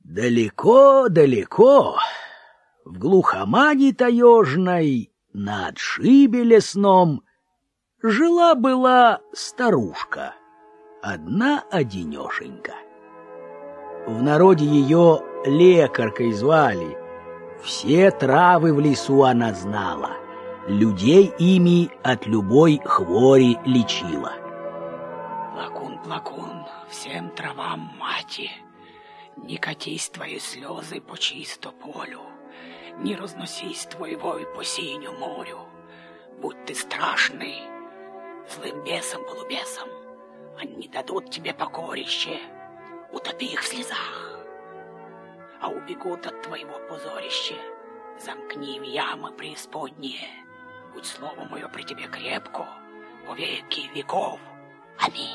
Далеко-далеко, в глухомане таежной, на отшибе лесном, жила-была старушка, одна-одинешенька. В народе ее лекаркой звали, все травы в лесу она знала, людей ими от любой хвори лечила. Плакун, плакун, всем травам мати, не катись твои слезы по чисто полю, не разносись твой вой по синю морю. Будь ты страшный, злым бесом-полубесом, они не дадут тебе покорище, утопи их в слезах. А убегут от твоего позорища, замкни в ямы преисподние. Будь слово мое при тебе крепко, во веки веков. Аминь.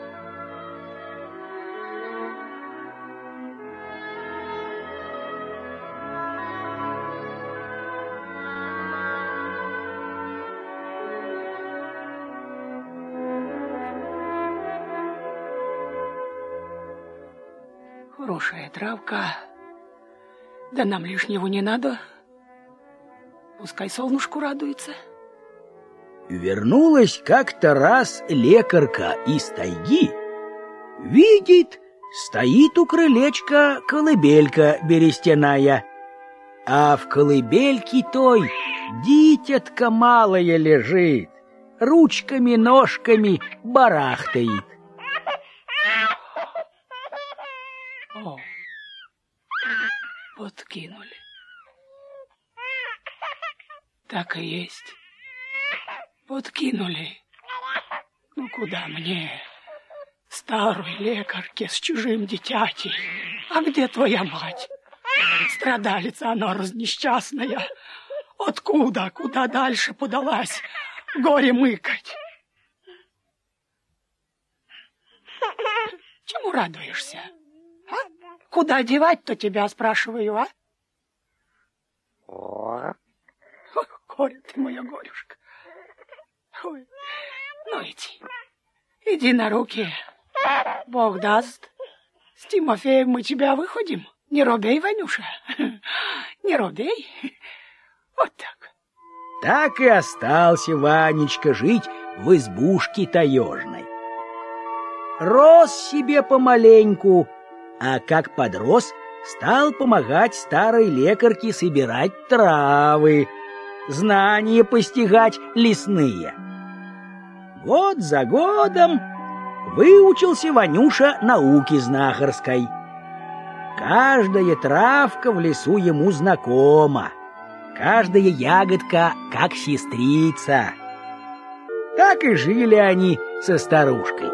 Хорошая травка, да нам лишнего не надо. Пускай солнышку радуется. Вернулась как-то раз лекарка из тайги. Видит, стоит у крылечка колыбелька берестяная, а в колыбельке той дитятка малая лежит, ручками-ножками барахтает. О, подкинули. Так и есть. Подкинули. Ну куда мне, старой лекарке с чужим дитяти? А где твоя мать? Страдалица она разнесчастная. Откуда, куда дальше подалась горе мыкать? Чему радуешься? А? Куда девать-то тебя, спрашиваю, а? Ой, горе ты, моя горюшка. Ой. Ну, иди на руки. Бог даст. С Тимофеем мы тебя выходим. Не робей, Ванюша. Не робей. Вот так. Так и остался Ванечка жить в избушке таежной. Рос себе помаленьку, а как подрос, стал помогать старой лекарке собирать травы, знания постигать лесные. Год за годом выучился Ванюша науке знахарской. Каждая травка в лесу ему знакома, каждая ягодка как сестрица. Так и жили они со старушкой.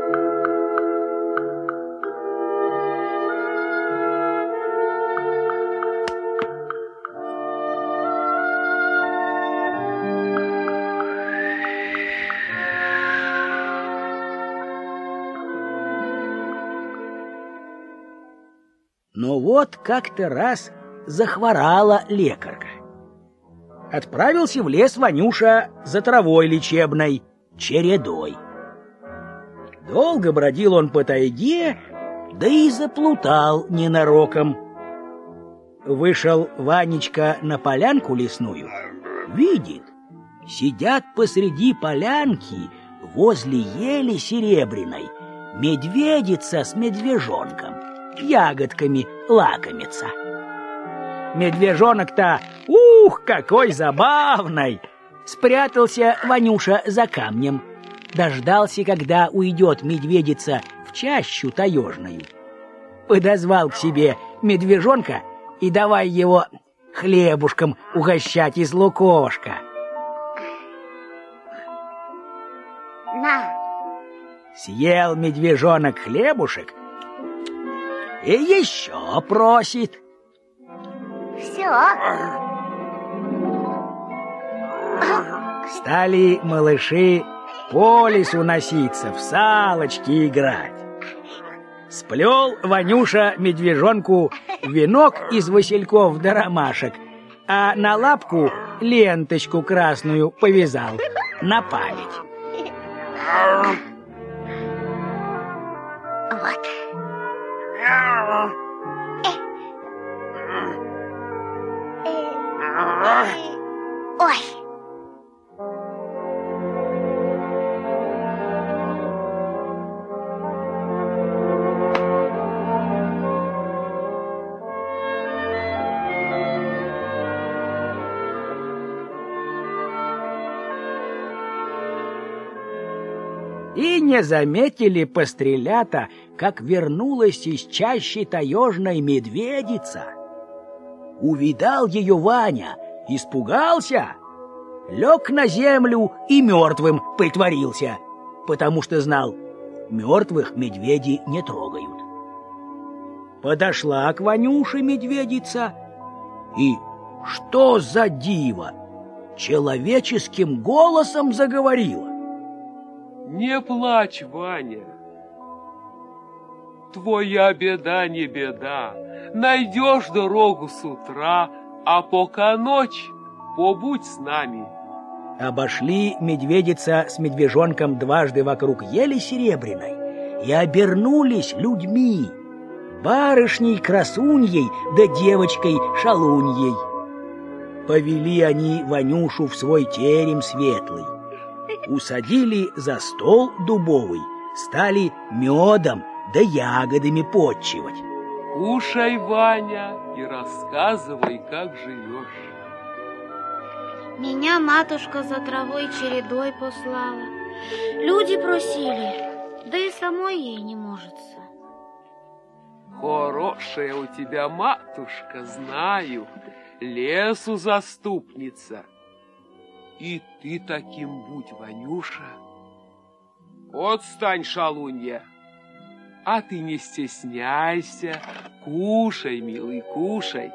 Но вот как-то раз захворала лекарка. Отправился в лес Ванюша за травой лечебной, чередой. Долго бродил он по тайге, да и заплутал ненароком. Вышел Ванечка на полянку лесную, видит, сидят посреди полянки возле ели серебряной медведица с медвежонком, ягодками лакомится. Медвежонок-то, какой забавный! Спрятался Ванюша за камнем, дождался, когда уйдет медведица в чащу таежную. Подозвал к себе медвежонка и давай его хлебушком угощать из лукошка. На! Съел медвежонок хлебушек и еще просит. Все. Стали малыши по лесу носиться, в салочки играть. Сплел Ванюша медвежонку венок из васильков да ромашек, а на лапку ленточку красную повязал на память. Вот. не заметили пострелята, как вернулась из чащи таежной медведица. Увидал ее Ваня, испугался, лег на землю и мертвым притворился, потому что знал, мертвых медведи не трогают. Подошла к Ванюше медведица, и что за диво! Человеческим голосом заговорила. Не плачь, Ваня. Твоя беда не беда. Найдешь дорогу с утра, а пока ночь, побудь с нами. Обошли медведица с медвежонком дважды вокруг ели серебряной и обернулись людьми, барышней-красуньей да девочкой-шалуньей. Повели они Ванюшу в свой терем светлый, усадили за стол дубовый, стали медом да ягодами подчивать. Кушай, Ваня, и рассказывай, как живешь. Меня матушка за травой чередой послала. Люди просили, да и самой ей не можется. Хорошая у тебя матушка, знаю, лесу заступница. И ты таким будь, Ванюша. Отстань, шалунья. А ты не стесняйся, кушай, милый, кушай.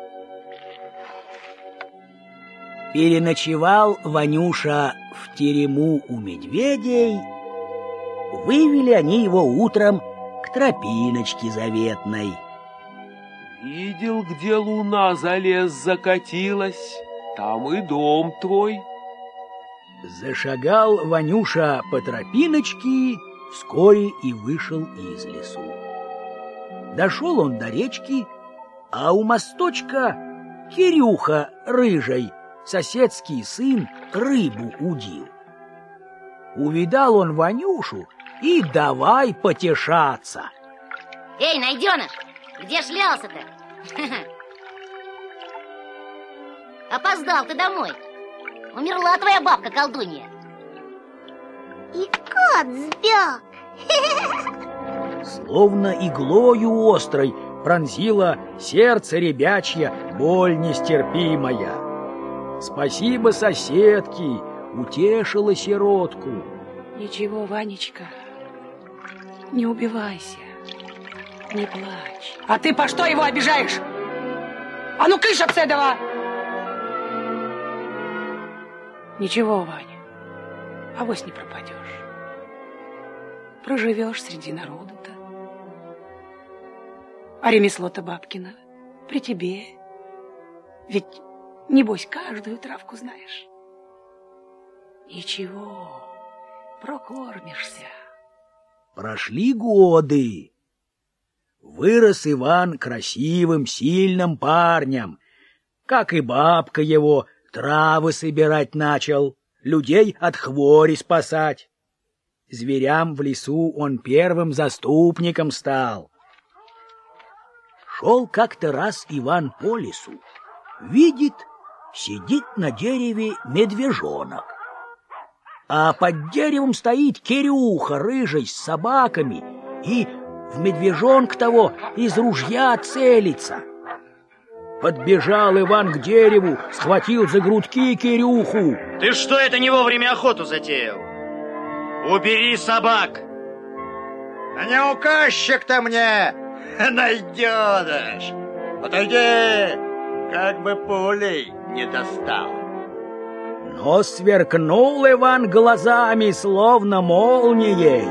Переночевал Ванюша в терему у медведей. Вывели они его утром к тропиночке заветной. Видел, где луна за лес закатилась, там и дом твой. Зашагал Ванюша по тропиночке, вскоре и вышел из лесу. Дошел он до речки, а у мосточка Кирюха рыжий, соседский сын, рыбу удил. Увидал он Ванюшу и давай потешаться. Эй, найденыш, где шлялся-то? Опоздал ты домой. Умерла твоя бабка-колдунья. И кот сбег. Словно иглою острой пронзила сердце ребячье боль нестерпимая. Спасибо соседке, утешила сиротку. Ничего, Ванечка, не убивайся, не плачь. А ты по что его обижаешь? А ну кыш обседова! Ничего, Ваня, авось не пропадешь. Проживешь среди народу-то. А ремесло-то бабкино при тебе. Ведь, небось, каждую травку знаешь. Ничего, прокормишься. Прошли годы. Вырос Иван красивым, сильным парнем. Как и бабка его, травы собирать начал, людей от хвори спасать. Зверям в лесу он первым заступником стал. Шел как-то раз Иван по лесу. Видит, сидит на дереве медвежонок. А под деревом стоит Кирюха рыжий с собаками, и в медвежонка того из ружья целится. Подбежал Иван к дереву, схватил за грудки Кирюху. Ты что это не вовремя охоту затеял? Убери собак! А не указчик-то мне, найденыш! Отойди, как бы пулей не достал. Но сверкнул Иван глазами, словно молнией.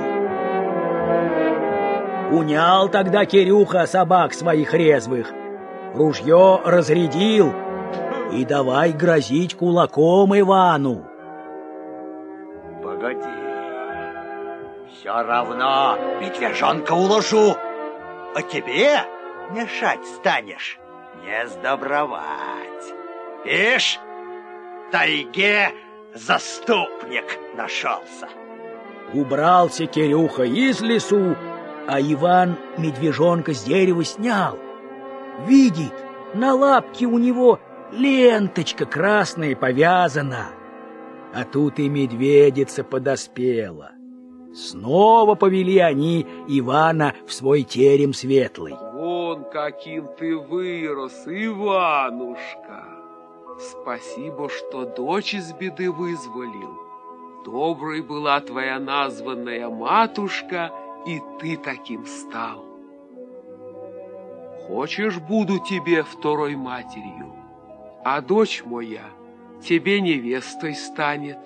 Унял тогда Кирюха собак своих резвых, ружье разрядил и давай грозить кулаком Ивану. Погоди, все равно медвежонка уложу, а тебе мешать станешь, не сдобровать. Ишь, в тайге заступник нашелся. Убрался Кирюха из лесу, а Иван медвежонка с дерева снял. Видит, на лапке у него ленточка красная повязана. А тут и медведица подоспела. Снова повели они Ивана в свой терем светлый. Вон каким ты вырос, Иванушка. Спасибо, что дочь из беды вызволил. Доброй была твоя названная матушка, и ты таким стал. Хочешь, буду тебе второй матерью, а дочь моя тебе невестой станет.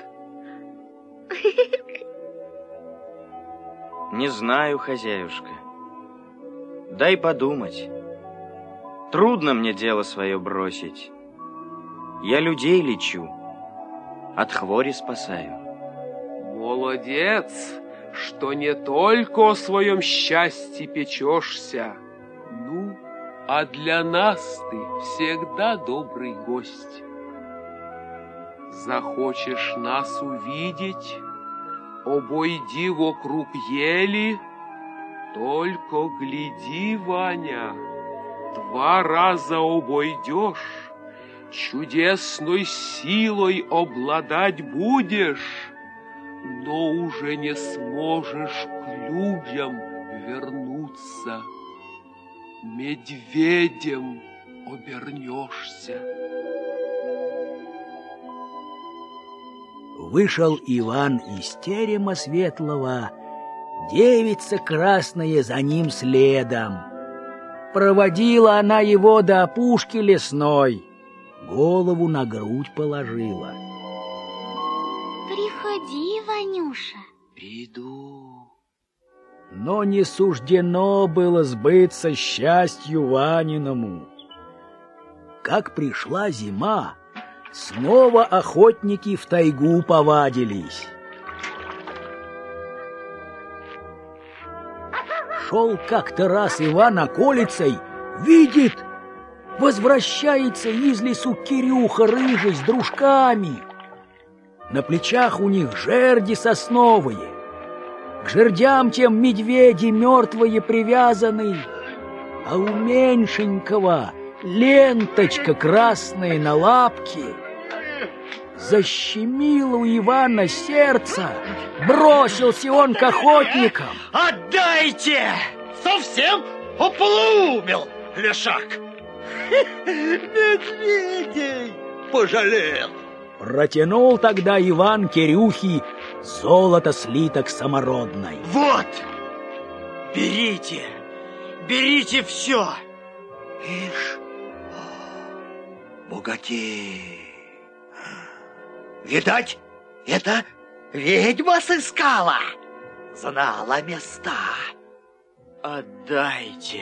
Не знаю, хозяюшка. Дай подумать. Трудно мне дело свое бросить. Я людей лечу, от хвори спасаю. Молодец, что не только о своем счастье печешься. Ну, а для нас ты всегда добрый гость. Захочешь нас увидеть, обойди вокруг ели, только гляди, Ваня, 2 раза обойдешь, чудесной силой обладать будешь, но уже не сможешь к людям вернуться. Медведем обернешься. Вышел Иван из терема светлого, девица красная за ним следом. Проводила она его до опушки лесной, голову на грудь положила. Приходи, Ванюша. Приду. Но не суждено было сбыться счастью Ваниному. Как пришла зима, снова охотники в тайгу повадились. Шел как-то раз Иван околицей, видит, возвращается из лесу Кирюха рыжий с дружками. На плечах у них жерди сосновые, к жердям тем медведи мертвые привязаны, а у меньшенького ленточка красная на лапке. Защемило у Ивана сердце, бросился он к охотникам. Отдайте! Совсем оплумел лешак. Медведей пожалел. Протянул тогда Иван Кирюхе золото слиток самородной. Вот! Берите! Берите все! Ишь, богатей. Видать, это ведьма сыскала, знала места. Отдайте!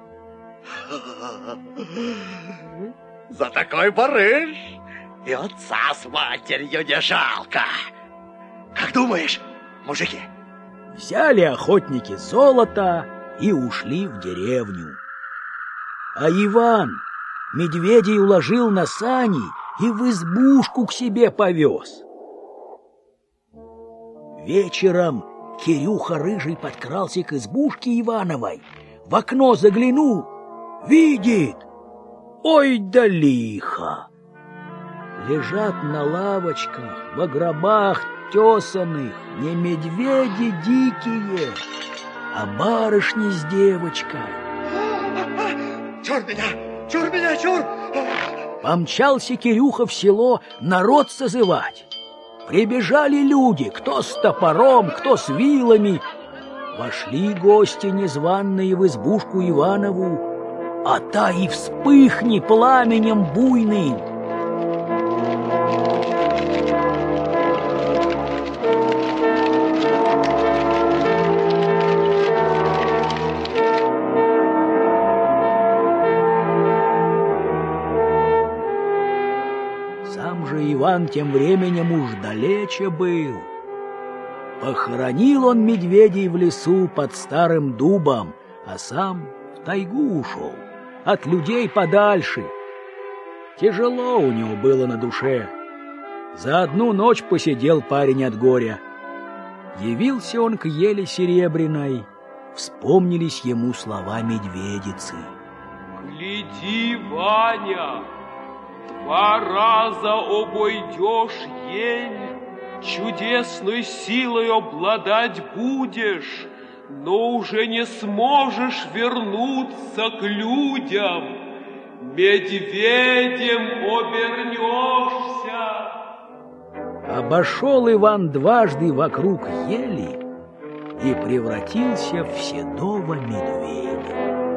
За такой барыш и отца с матерью не жалко. Как думаешь, мужики? Взяли охотники золото и ушли в деревню. А Иван медведей уложил на сани и в избушку к себе повез. Вечером Кирюха рыжий подкрался к избушке Ивановой, в окно заглянул, видит, ой да лихо! Лежат на лавочках, во гробах тесаных не медведи дикие, а барышни с девочкой. Чур меня, чур меня, чур! Помчался Кирюха в село народ созывать. Прибежали люди, кто с топором, кто с вилами. Вошли гости незваные в избушку Иванову, а та и вспыхни пламенем буйным. Сам же Иван тем временем уж далече был. Похоронил он медведей в лесу под старым дубом, а сам в тайгу ушел, от людей подальше. Тяжело у него было на душе. За одну ночь посидел парень от горя. Явился он к еле серебряной, вспомнились ему слова медведицы. Гляди, Ваня, 2 раза обойдешь ель, чудесной силой обладать будешь, но уже не сможешь вернуться к людям. Медведем обернешься. Обошел Иван дважды вокруг ели и превратился в седого медведя.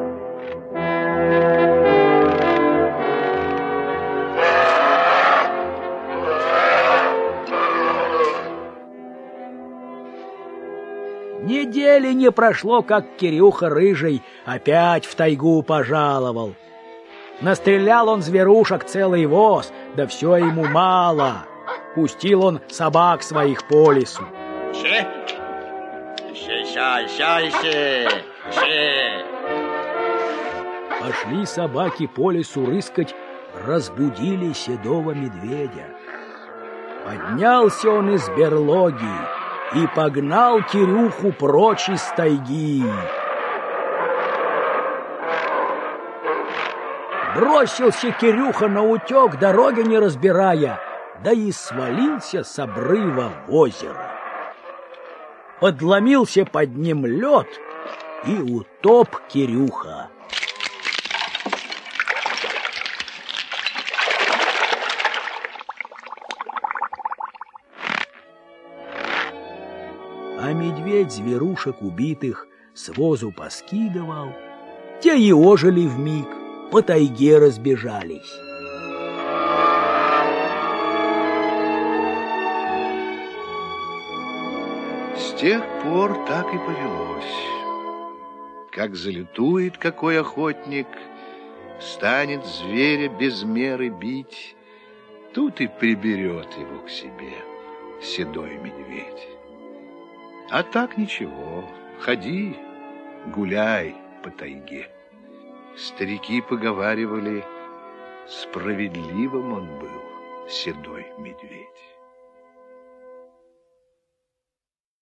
Недели не прошло, как Кирюха Рыжий опять в тайгу пожаловал. Настрелял он зверушек целый воз, да все ему мало. Пустил он собак своих по лесу. Пошли собаки по лесу рыскать, разбудили седого медведя. Поднялся он из берлоги и погнал Кирюху прочь из тайги. Бросился Кирюха наутек, дороги не разбирая, да и свалился с обрыва в озеро. Подломился под ним лед, и утоп Кирюха. А медведь зверушек убитых с возу поскидывал, те и ожили вмиг, по тайге разбежались. С тех пор так и повелось. Как залютует какой охотник, станет зверя без меры бить, тут и приберет его к себе седой медведь. А так ничего, ходи, гуляй по тайге. Старики поговаривали, справедливым он был, седой медведь.